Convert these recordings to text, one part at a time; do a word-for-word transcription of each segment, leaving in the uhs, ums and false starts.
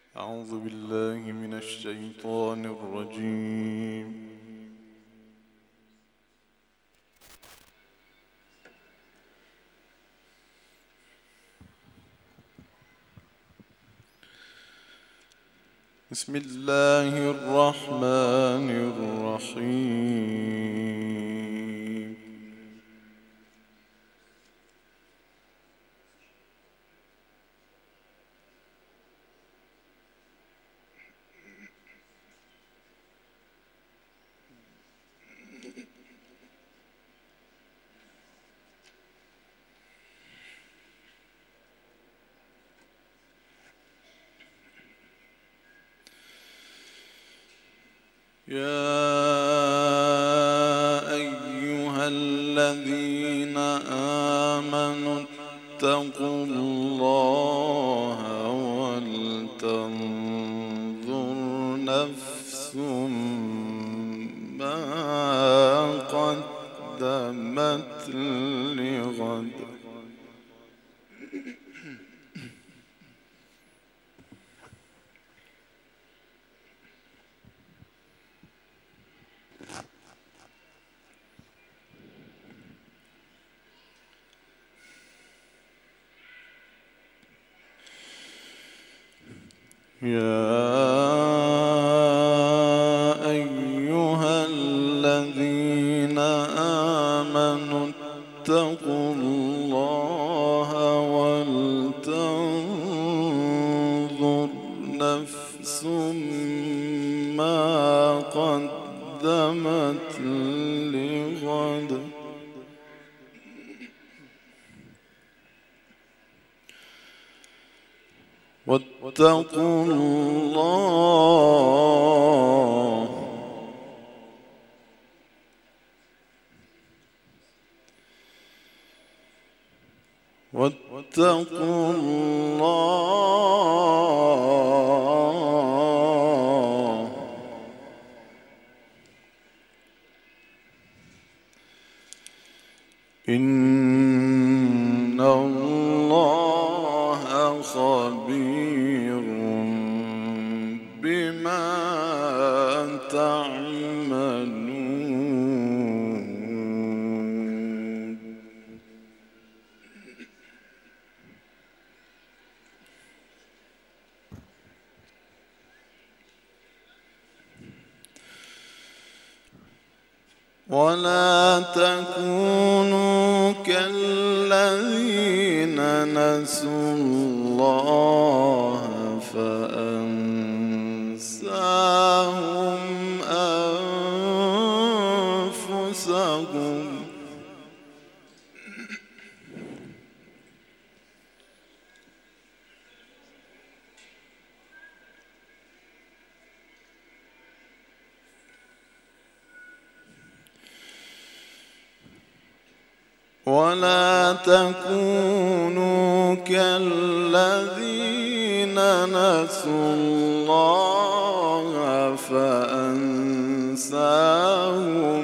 أعوذ بالله من الشيطان الرجيم. بسم الله الرحمن الرحيم. يا أيها الذين آمنوا اتقوا الله ولتنظر نفس ما قدمت لغد. يا أيها الذين آمنوا اتقوا الله ولتنظر نفس ما قدمت لغد. واتقوا الله واتقوا الله إن الله خبير بما تعملون. ولا تكونوا كالذين نسوا الله فأنساهم أنفسهم. ولا تكونوا كالذين نسوا الله فأنساهم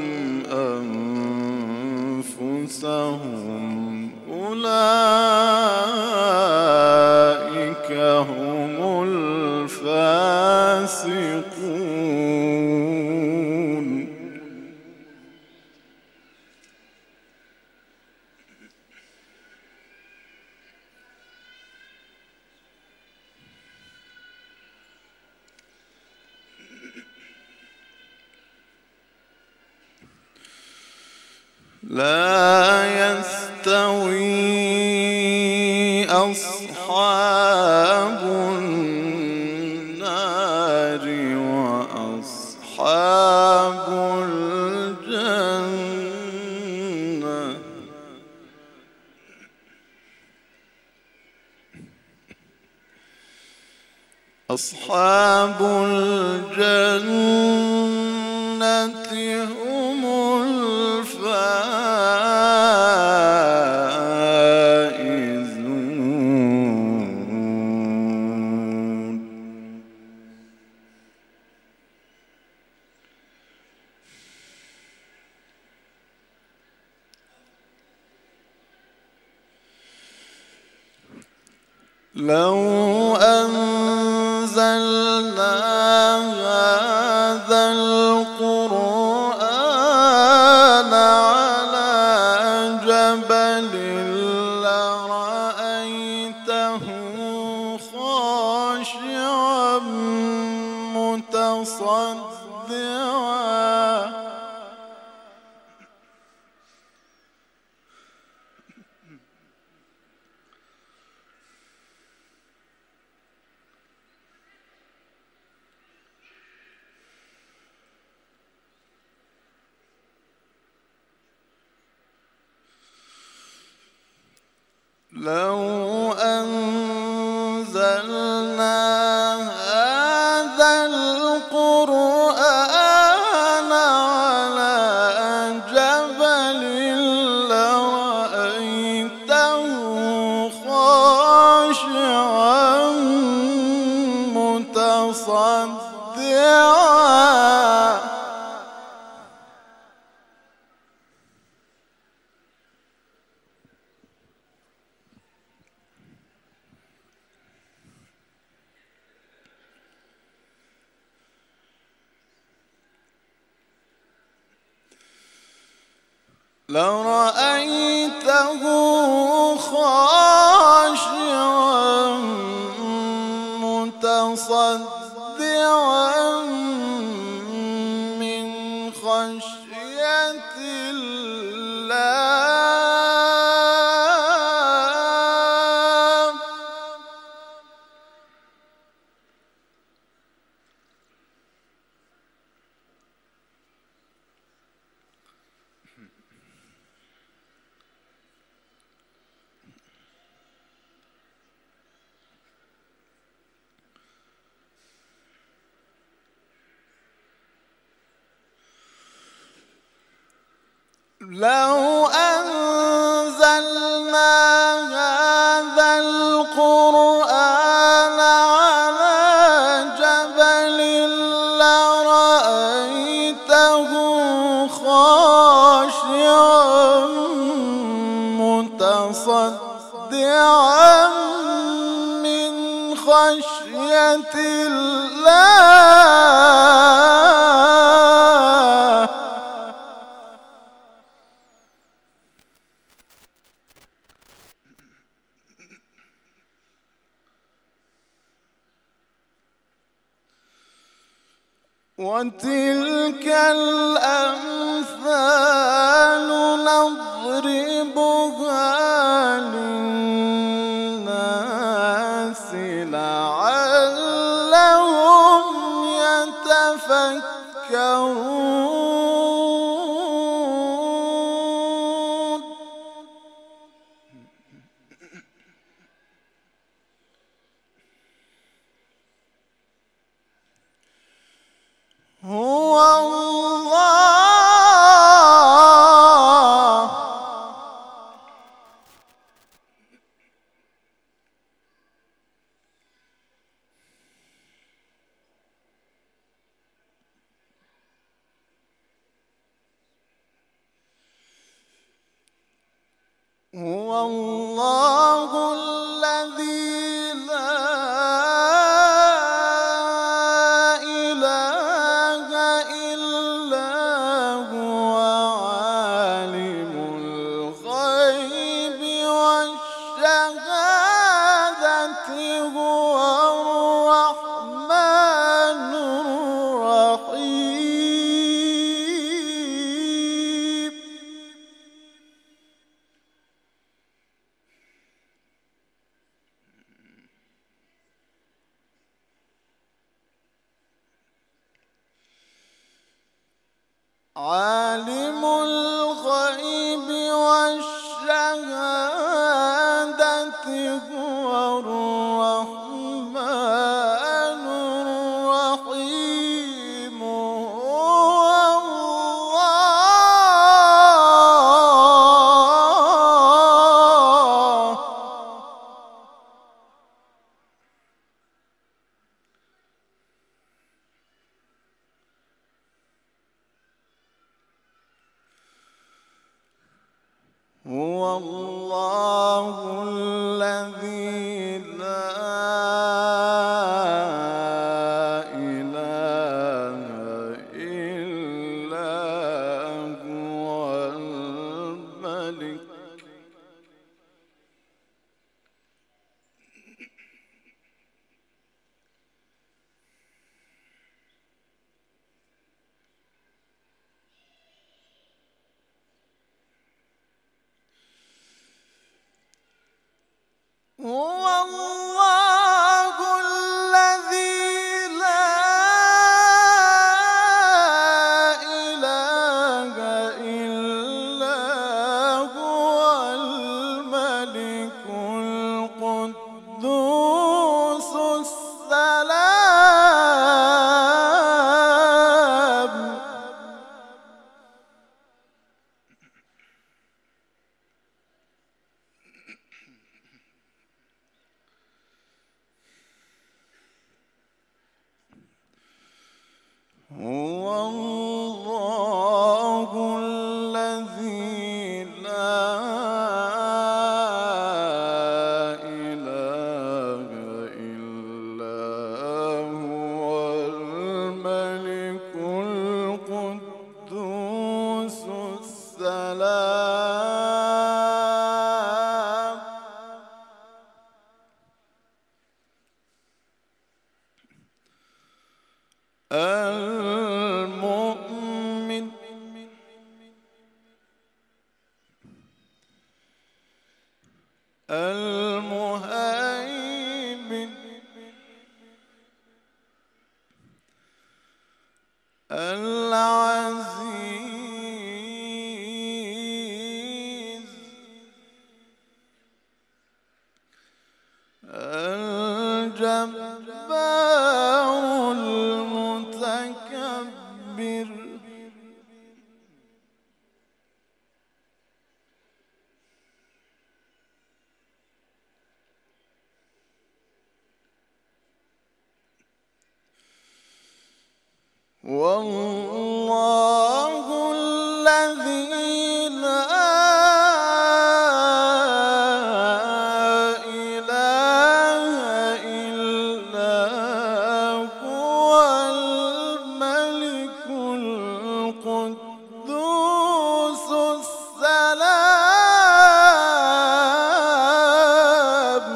أنفسهم أولئك هم الفاسقون. لا يستوي أصحاب النار وأصحاب الجنة. أصحاب الجنة هم الفائزون. لو أنزلنا هذا القرآن على جبل لرأيته خاشعا متصدعا لو أنزلنا هذا القرآن على جبل لرأيته خاشعا متصدعا لرأيته خاشعا متصدعا من خشية الله لو أنزلنا هذا القرآن على جبل لرأيته خاشعا متصدعا من خشية الله وتلك الأمثال نضربها للناس لعلهم يتفكرون هو الله هو الله الذي لا إله إلا هو عالم الغيب والشهادة هو الرحمن الرحيم عالم الغيب والشهادة هو الرحمن الرحيم هو الله هو الله الذي لا إله إلا هو الملك القدوس السلام المؤمن المهيمن العزيز الجبار المتكبر والله الذي لا إله إلا هو الملك القدوس السلام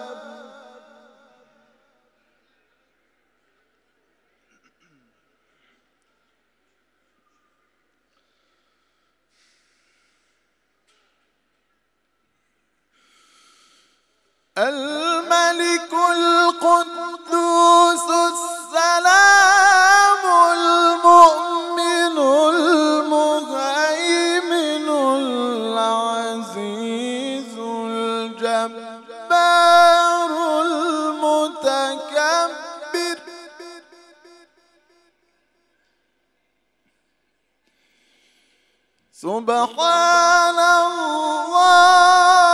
الملك القدوس السلام المؤمن المهيمن العزيز الجبار المتكبر سبحان الله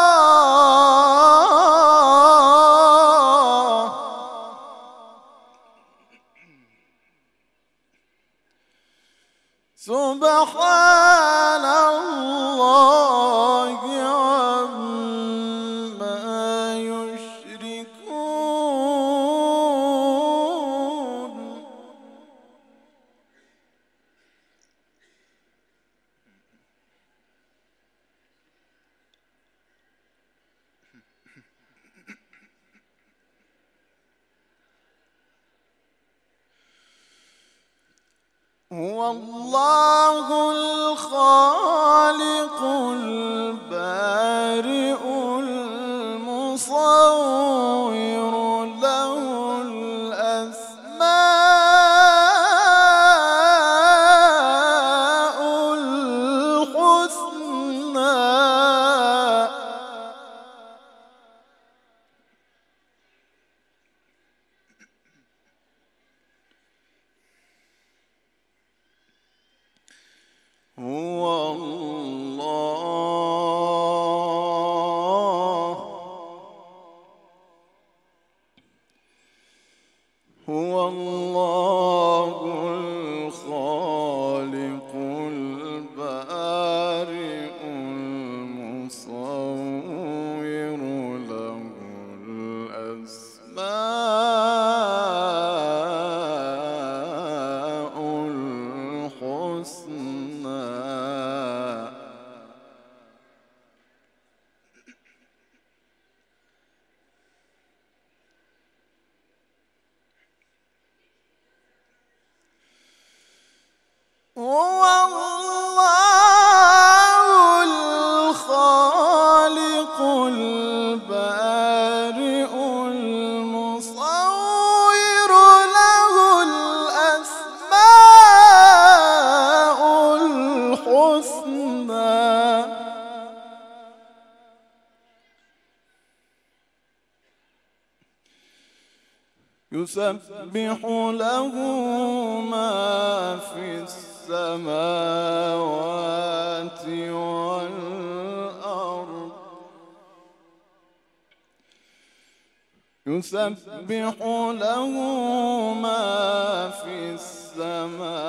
سبحان الله عما يشركون هو الله الخالق البارئ المصور له الأسماء الحسنى هو الله هو الله الخالق البارئ المصور له الأسماء الحسنى هو الله الخالق البارئ المصور له الأسماء الحسنى يسبح له ما في السماوات والأرض يسبح له ما في السماوات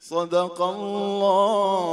صدق الله